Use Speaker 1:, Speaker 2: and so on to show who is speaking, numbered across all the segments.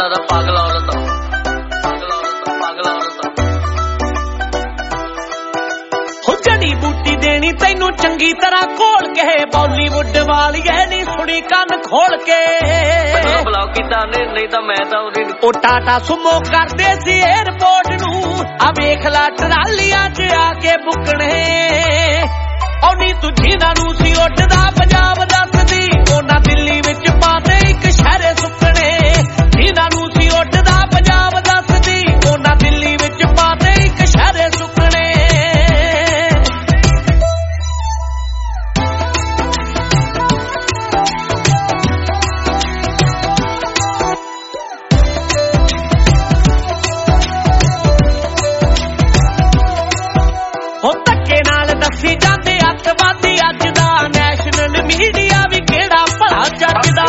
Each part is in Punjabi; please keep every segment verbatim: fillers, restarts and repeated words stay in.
Speaker 1: ਲੱਗਦਾ ਪਾਗਲ ਔਰਤ ਪਾਗਲ ਔਰਤ ਪਾਗਲ ਔਰਤ
Speaker 2: ਹੋ ਜੜੀ ਬੂਟੀ ਦੇਣੀ ਤੈਨੂੰ ਚੰਗੀ ਤਰ੍ਹਾਂ ਘੋਲ ਕੇ ਬਾਲੀਵੁੱਡ ਵਾਲੀਏ ਨੀ ਸੁਣੀ ਕੰਨ ਖੋਲ ਕੇ
Speaker 1: ਬਲੌਕ ਕੀਤਾ ਨੇ ਨਹੀਂ ਤਾਂ ਮੈਂ ਤਾਂ ਉਹਦੀ
Speaker 2: ਉਹ ਟਾਟਾ ਸੁਮੋ ਕਰਦੇ ਸੀ 에ਅਰਪੋਰਟ ਨੂੰ ਆ ਵੇਖ ਲਾ ਟਰਾਲੀਆਂ 'ਚ ਆ ਕੇ ਬੁੱਕਣੇ ਔਨੀ ਤੂੰ ਜਿਨ੍ਹਾਂ ਨੂੰ ਸੀ ਉੱਡਦਾ ਪੰਜਾਬ ਦੱਸਦੀ ਉਹਨਾਂ ਦਿੱਲੀ ਵਿੱਚ ਪਾਤੇ ਇੱਕ ਸ਼ਹਿਰੇ ਸੁੱਕਣੇ ਜਿਨ੍ਹਾਂ ਨੂੰ ਸੀ ਉੱਡਦਾ ਪੰਜਾਬ ਦੱਸਦੀ ਉਹਨਾਂ ਦਿੱਲੀ ਵਿੱਚ ਪਾਤੇ ਇੱਕ ਸ਼ਹਿਰੇ ਸੁੱਕਣੇ ਦੱਸੀ ਜਾਂਦੇ ਅੱਤਵਾਦੀ ਅੱਜ ਦਾ ਨੈਸ਼ਨਲ ਮੀਡੀਆ ਵੀ ਕਿਹੜਾ ਭਲਾ ਜੱਜਦਾ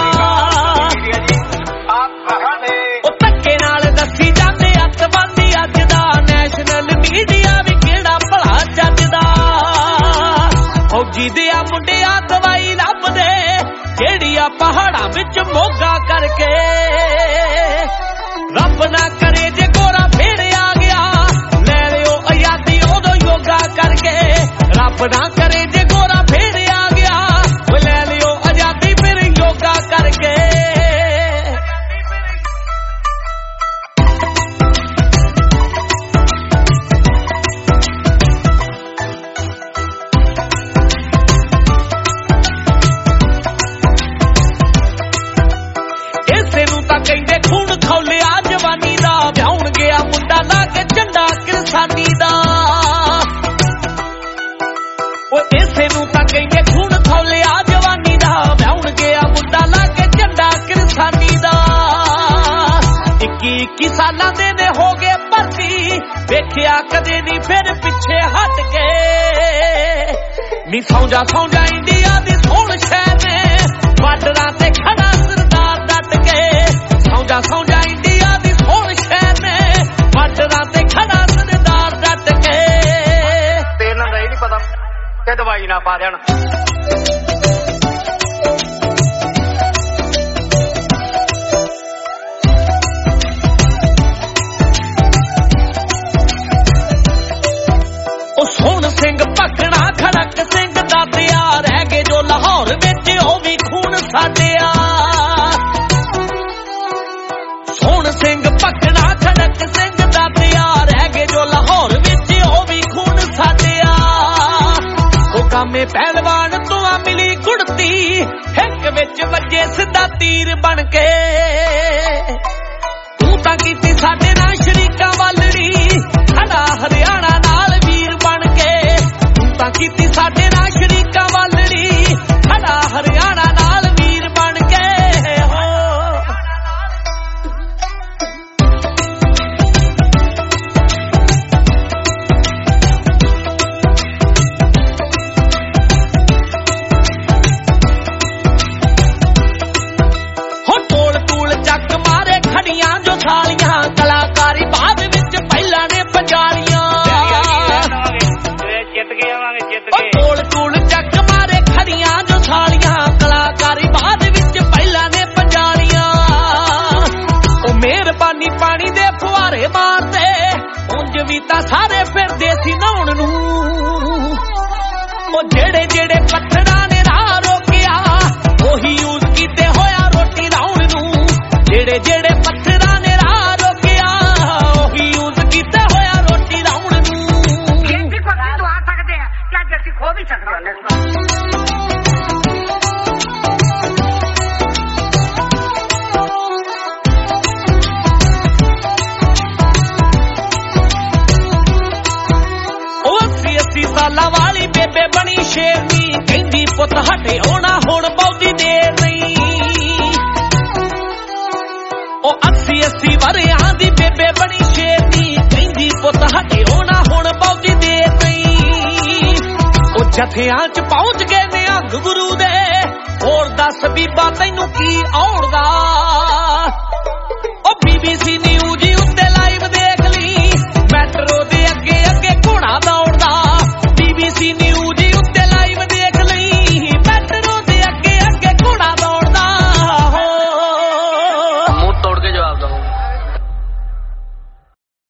Speaker 2: ਉਹ ਧੱਕੇ ਨਾਲ ਦੱਸੀ ਜਾਂਦੇ ਅੱਤਵਾਦੀ ਅੱਜ ਦਾ ਨੈਸ਼ਨਲ ਮੀਡੀਆ ਵੀ ਕਿਹੜਾ ਭਲਾ ਜੱਜਦਾ ਫੌਜੀ ਦੇ ਆ ਮੁੰਡਿਆਂ ਦਵਾਈ ਲੱਭਦੇ ਜਿਹੜੀ ਆ ਪਹਾੜਾਂ ਵਿੱਚ ਮੋਗਾ ਕਰਕੇ ਰੱਬ ਨਾ ਕਰੇ ਜੇ ਗੋਰਾ ਫੇਰ ਆ ਗਿਆ ਲੈ ਲਿਓ ਆਜ਼ਾਦੀ ਉਦੋਂ ਯੋਗਾ ਕਰਕੇ ਰੱਬ ਨਾ ਕਰੇ ਜੇ ਗੋਰਾ ਫੇਰ ਆ ਗਿਆ ਉਹ ਲੈ ਲਿਓ ਆਜ਼ਾਦੀ ਫਿਰ ਯੋਗਾ ਕਰਕੇ ਇਸੇ ਨੂੰ ਤਾਂ ਕਹਿੰਦੇ ਖੂਨ ਖੌਲਿਆ ਜਵਾਨੀ ਦਾ ਵਿਆਹੁਣ ਗਿਆ ਮੁੰਡਾ ਲਾ ਕੇ ਝੰਡਾ ਕਿਰਸਾਨੀ ਦਾ ਉਹ ਇਸੇ ਨੂੰ ਤਾਂ ਕਹਿੰਦੇ ਖੂਨ ਖੌਲਿਆ ਜਵਾਨੀ ਦਾ ਵਿਆਹੁਣ ਗਿਆ ਮੁੰਡਾ ਲਾ ਕੇ ਝੰਡਾ ਕਿਰਸਾਨੀ ਦਾ ਇੱਕੀ ਇੱਕੀ ਸਾਲਾਂ ਦੇ ਨੇ ਹੋ ਗਏ ਭਰਤੀ ਵੇਖਿਆ ਕਦੇ ਨਹੀਂ ਫਿਰ ਪਿੱਛੇ ਹਟ ਕੇ ਨੀ ਸੌਂਜਾ ਸੌਂਜਾ ਇੰਡੀਆ ਦੀ ਸੋਹਣ ਸ਼ਹਿਰ ਨੇ ਬਾਰਡਰਾਂ ਤੇ ਖੜਾ ਸਰਦਾਰ ਡਟ ਕੇ ਸੌਂਜਾ ਸੌਂਜਾ ਇੰਡੀਆ ਦੀ ਸੋਹਣ ਸ਼ਹਿਰ ਨੇ ਬਾਰਡਰਾਂ ਤੇ ਖੜਾ ਸਰਦਾਰ ਡਟ ਕੇ
Speaker 1: ਤੇ ਇਹਨਾਂ ਦਾ ਇਹ ਨਹੀਂ ਪਤਾ ਕਿ ਦਵਾਈ ਨਾ ਪਾ ਦੇਣ
Speaker 2: ਉਹ ਸੋਹਣ ਸਿੰਘ ਭਗਣਾ ਖੜਕ ਸਿੰਘ ਦਾਤਿਆ ਰਹਿ ਗਏ ਜੋ ਲਾਹੌਰ ਵਿੱਚ ਉਹ ਵੀ ਖੂਨ ਸਾਡਿਆ ਸੋਹਣ ਸਿੰਘ ਭਗਣਾ ਖੜਕ ਸਿੰਘ ਦਾਤਿਆ ਰਹਿ ਗਏ ਜੋ ਲਾਹੌਰ ਵਿੱਚ ਉਹ ਵੀ ਖੂਨ ਸਾਡਿਆ ਉਹ ਕਾਮੇ ਪਹਿਲਵਾਨ ਤੋਂ ਆ ਮਿਲੀ ਕੁੜਤੀ ਹਿੱਕ ਵਿੱਚ ਵੱਜੇ ਸਿੱਧਾ ਤੀਰ ਬਣ ਕੇ ਤੂੰ ਤਾਂ ਕੀਤੀ ਸਾਡੇ ਨਾਲ ਸ਼ਰੀਕਾਂ ਵਾਲੜੀ ਖੜਾ ਹਰਿਆਣਾ ਨਾਲ ਵੀਰ ਬਣ ਕੇ ਤੂੰ ਤਾਂ ਕੀਤੀ ਸਾਡੇ ਨਾਲ ਸ਼ਰੀਕਾਂ ਵਾਲੜੀ ਖੜਾ ਹਰਿਆਣਾ ਨਾਲ ਵੀਰ ਬਣ ਕੇ ਹੋ ਹੋ ਟੋਲ ਟੂਲ ਚੱਕ ਮਾਰੇ ਖੜੀਆਂ ਜੋ ਥਾਲੀਆਂ ਕਲਾਕਾਰੀ ਬਾਅਦ ਵਿੱਚ ਪਹਿਲਾਂ ਨੇ ਪੰਜਾਲੀਆਂ
Speaker 1: ਜਿੱਤ ਕੇ ਆਵਾਂਗੇ ਜਿੱਤ
Speaker 2: ਉਹ ਟੋਲ ਟੂਲ ਚੱਕ ਮਾਰੇ ਖੜੀਆਂ ਜੋ ਥਾਲੀਆਂ ਕਲਾਕਾਰੀ ਬਾਅਦ ਵਿੱਚ ਪਹਿਲਾਂ ਨੇ ਪੰਜਾਲੀਆਂ ਉਹ ਮਿਹਰਬਾਨੀ ਪਾਣੀ ਦੇ ਫੁਹਾਰੇ ਮਾਰਦੇ ਉਂਝ ਵੀ ਤਾਂ ਸਾਰੇ ਫਿਰਦੇ ਸੀ ਨਹਾਉਣ ਨੂੰ ਉਹ ਜਿਹੜੇ ਜਿਹੜੇ ਪੱਥਰਾਂ ਨੇ ਰਾਹ ਰੋਕਿਆ ਉਹੀ ਯੂਜ਼ ਕੀਤੇ ਹੋਇਆ ਰੋਟੀ ਲਾਉਣ ਨੂੰ ਜਿਹੜੇ ਜਿਹੜੇ ਪੱਥਰਾਂ ਨੇ ਰਾਹ ਰੋਕਿਆ ਉਹੀ ਯੂਜ਼ ਕੀਤੇ ਹੋਇਆ ਰੋਟੀ ਲਾਉਣ ਨੂੰ
Speaker 3: ਜਿੰਦੀ ਕੋ ਤੂੰ ਆ ਸਕਦੇ ਆ ਕਿ ਅੱਜ ਅਸੀਂ ਖੋ ਵੀ ਸਕਦੇ ਹਾਂ ਉਹ ਅੱਸੀ ਅੱਸੀ ਸਾਲਾਂ ਵਾਲੀ ਬੇਬੇ ਬਣੀ ਸ਼ੇਰਨੀ ਕਹਿੰਦੀ ਪੁੱਤ ਹਟੇ ਹੋਣਾ ਹੁਣ ਬਹੁਤੀ ਦੇਰ ਨਹੀਂ ਉਹ ਅੱਸੀ ਅੱਸੀ ਵਰਿਆਂ ਦੀ ਬੇਬੇ ਬਣੀ ਸ਼ੇਰਨੀ ਕਹਿੰਦੀ ਪੁੱਤ ਹਟੇ ਹੋਣਾ ਹੁਣ ਬਹੁਤੀ ਦੇਰ ਨਹੀਂ ਉਹ ਜਥਿਆਂ 'ਚ ਪਹੁੰਚ ਗਏ ਨਿਹੰਗ ਗੁਰੂ ਦੇ ਹੋਰ ਦੱਸ ਬੀਬਾ ਤੈਨੂੰ ਕੀ ਆਉਣਦਾ ਉਹ ਬੀਬੀਸੀ ਨਿਊਜ਼